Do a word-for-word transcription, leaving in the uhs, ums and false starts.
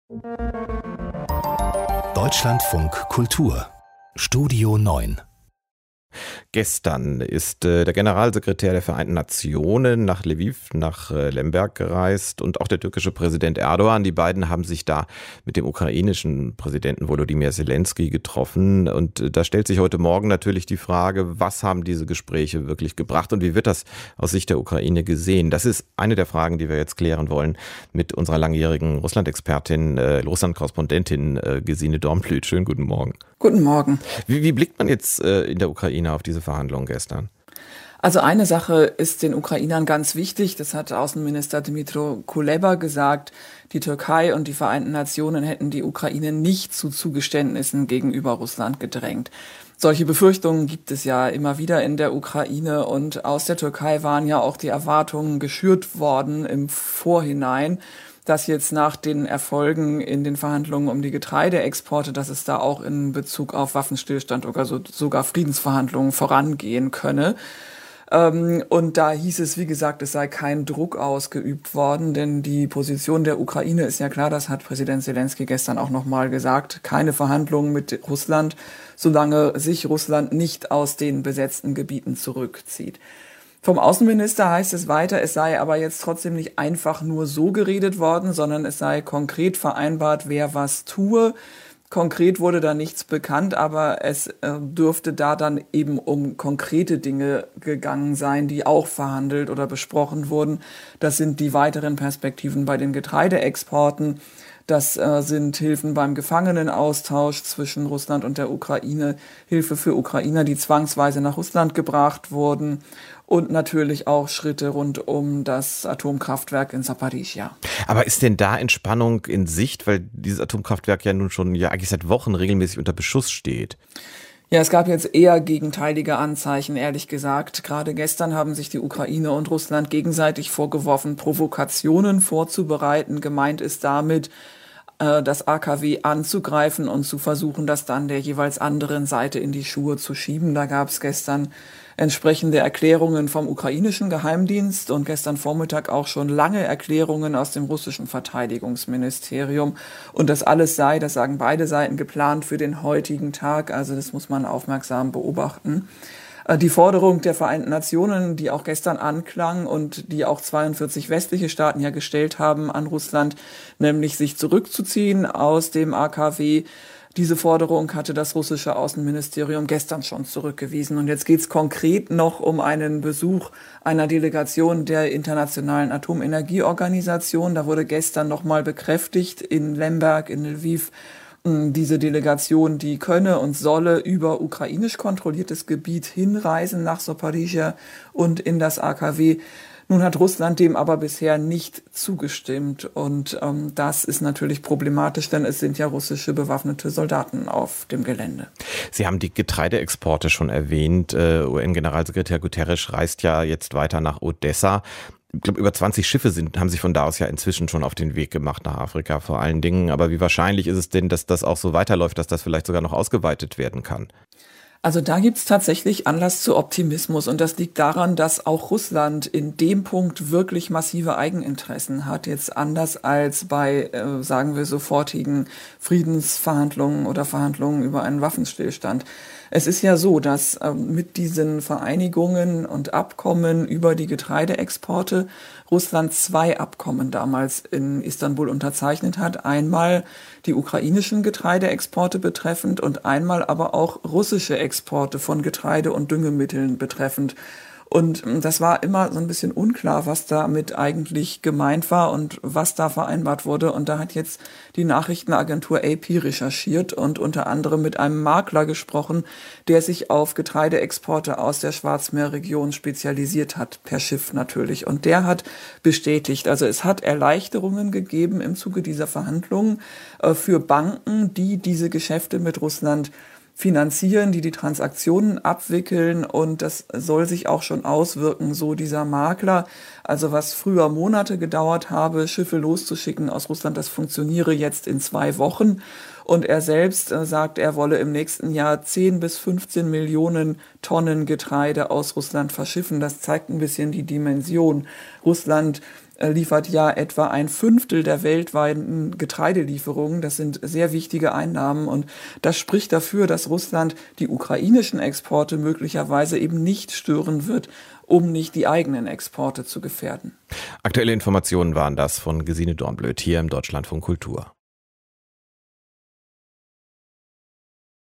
Deutschlandfunk Kultur Studio neun. Gestern ist äh, der Generalsekretär der Vereinten Nationen nach Lviv, nach äh, Lemberg gereist und auch der türkische Präsident Erdogan. Die beiden haben sich da mit dem ukrainischen Präsidenten Volodymyr Zelensky getroffen. Und äh, da stellt sich heute Morgen natürlich die Frage, was haben diese Gespräche wirklich gebracht und wie wird das aus Sicht der Ukraine gesehen? Das ist eine der Fragen, die wir jetzt klären wollen mit unserer langjährigen Russland-Expertin, äh, Russland-Korrespondentin äh, Gesine Dornblüt. Schönen guten Morgen. Guten Morgen. Wie, wie blickt man jetzt äh, in der Ukraine auf diese Verhandlungen gestern? Also eine Sache ist den Ukrainern ganz wichtig, das hat Außenminister Dmytro Kuleba gesagt, die Türkei und die Vereinten Nationen hätten die Ukraine nicht zu Zugeständnissen gegenüber Russland gedrängt. Solche Befürchtungen gibt es ja immer wieder in der Ukraine und aus der Türkei waren ja auch die Erwartungen geschürt worden im Vorhinein, dass jetzt nach den Erfolgen in den Verhandlungen um die Getreideexporte, dass es da auch in Bezug auf Waffenstillstand oder so, sogar Friedensverhandlungen vorangehen könne. Ähm, und da hieß es, wie gesagt, es sei kein Druck ausgeübt worden, denn die Position der Ukraine ist ja klar, das hat Präsident Zelensky gestern auch nochmal gesagt, keine Verhandlungen mit Russland, solange sich Russland nicht aus den besetzten Gebieten zurückzieht. Vom Außenminister heißt es weiter, es sei aber jetzt trotzdem nicht einfach nur so geredet worden, sondern es sei konkret vereinbart, wer was tue. Konkret wurde da nichts bekannt, aber es äh, dürfte da dann eben um konkrete Dinge gegangen sein, die auch verhandelt oder besprochen wurden. Das sind die weiteren Perspektiven bei den Getreideexporten. Das äh, sind Hilfen beim Gefangenenaustausch zwischen Russland und der Ukraine, Hilfe für Ukrainer, die zwangsweise nach Russland gebracht wurden und natürlich auch Schritte rund um das Atomkraftwerk in Saporischschja. Aber ist denn da Entspannung in Sicht, weil dieses Atomkraftwerk ja nun schon ja eigentlich seit Wochen regelmäßig unter Beschuss steht? Ja, es gab jetzt eher gegenteilige Anzeichen, ehrlich gesagt. Gerade gestern haben sich die Ukraine und Russland gegenseitig vorgeworfen, Provokationen vorzubereiten. Gemeint ist damit, das A K W anzugreifen und zu versuchen, das dann der jeweils anderen Seite in die Schuhe zu schieben. Da gab es gestern entsprechende Erklärungen vom ukrainischen Geheimdienst und gestern Vormittag auch schon lange Erklärungen aus dem russischen Verteidigungsministerium. Und das alles sei, das sagen beide Seiten, geplant für den heutigen Tag. Also das muss man aufmerksam beobachten. Die Forderung der Vereinten Nationen, die auch gestern anklang und die auch zweiundvierzig westliche Staaten ja gestellt haben an Russland, nämlich sich zurückzuziehen aus dem A K W. Diese Forderung hatte das russische Außenministerium gestern schon zurückgewiesen. Und jetzt geht es konkret noch um einen Besuch einer Delegation der Internationalen Atomenergieorganisation. Da wurde gestern nochmal bekräftigt in Lemberg, in Lviv, diese Delegation, die könne und solle über ukrainisch kontrolliertes Gebiet hinreisen nach Saporischschja und in das A K W. Nun hat Russland dem aber bisher nicht zugestimmt und ähm, das ist natürlich problematisch, denn es sind ja russische bewaffnete Soldaten auf dem Gelände. Sie haben die Getreideexporte schon erwähnt. U N-Generalsekretär Guterres reist ja jetzt weiter nach Odessa. Ich glaube, über zwanzig Schiffe sind, haben sich von da aus ja inzwischen schon auf den Weg gemacht nach Afrika vor allen Dingen. Aber wie wahrscheinlich ist es denn, dass das auch so weiterläuft, dass das vielleicht sogar noch ausgeweitet werden kann? Also da gibt's tatsächlich Anlass zu Optimismus und das liegt daran, dass auch Russland in dem Punkt wirklich massive Eigeninteressen hat, jetzt anders als bei, äh, sagen wir, sofortigen Friedensverhandlungen oder Verhandlungen über einen Waffenstillstand. Es ist ja so, dass äh, mit diesen Vereinigungen und Abkommen über die Getreideexporte Russland zwei Abkommen damals in Istanbul unterzeichnet hat. Einmal die ukrainischen Getreideexporte betreffend und einmal aber auch russische Exporte von Getreide und Düngemitteln betreffend. Und das war immer so ein bisschen unklar, was damit eigentlich gemeint war und was da vereinbart wurde. Und da hat jetzt die Nachrichtenagentur A P recherchiert und unter anderem mit einem Makler gesprochen, der sich auf Getreideexporte aus der Schwarzmeerregion spezialisiert hat, per Schiff natürlich. Und der hat bestätigt, also es hat Erleichterungen gegeben im Zuge dieser Verhandlungen äh, für Banken, die diese Geschäfte mit Russland finanzieren, die die Transaktionen abwickeln und das soll sich auch schon auswirken, so dieser Makler. Also was früher Monate gedauert habe, Schiffe loszuschicken aus Russland, das funktioniere jetzt in zwei Wochen. Und er selbst äh, sagt, er wolle im nächsten Jahr zehn bis fünfzehn Millionen Tonnen Getreide aus Russland verschiffen. Das zeigt ein bisschen die Dimension. Russland liefert ja etwa ein Fünftel der weltweiten Getreidelieferungen. Das sind sehr wichtige Einnahmen und das spricht dafür, dass Russland die ukrainischen Exporte möglicherweise eben nicht stören wird, um nicht die eigenen Exporte zu gefährden. Aktuelle Informationen waren das von Gesine Dornblöt hier im Deutschlandfunk Kultur.